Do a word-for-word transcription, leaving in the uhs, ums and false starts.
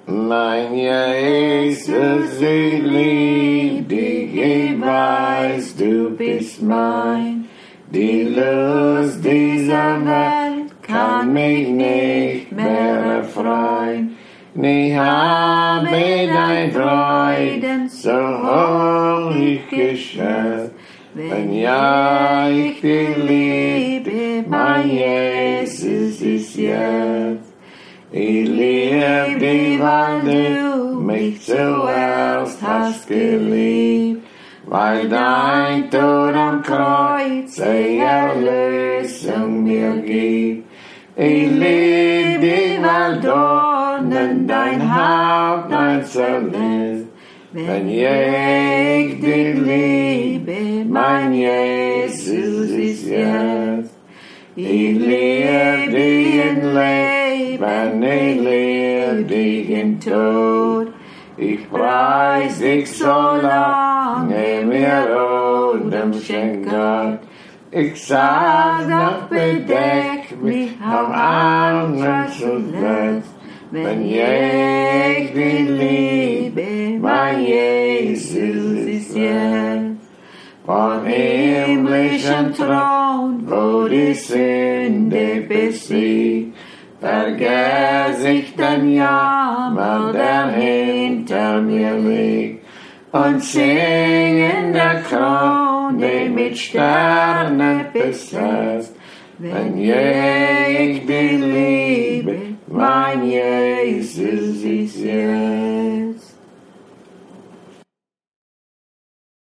Mein Jesus, ich lieb dich, ich weiß, du bist mein. Die Lust dieser Welt kann mich nicht mehr erfreuen. Ich habe dein Freuden so herrlich geschätzt. Wenn ja, ich dich liebe, mein Jesus ist jetzt. Ich lieb dich, weil du mich zuerst hast geliebt, weil dein Tod am Kreuz die Erlösung mir gibt. Ich lieb dich, weil dornen dein Haupt ein zerlässt. Wenn ich dich liebe, mein Jesus ist jetzt. Ich lieb dich in Leben, ich lieb dich in Tod. Ich preis dich so lange, mir Odem schenkt Gott. Ich sag noch, bedeck mich am Anfang zuletzt. Wenn ich dich liebe, mein Jesus ist jetzt. Vom himmlischen Thron, wo die Sünde besiegt, vergess ich den Jammer, der hinter mir liegt, und sing in der Krone mit Sternen besetzt. Wenn ich dich liebe, mein Jesus ist jetzt.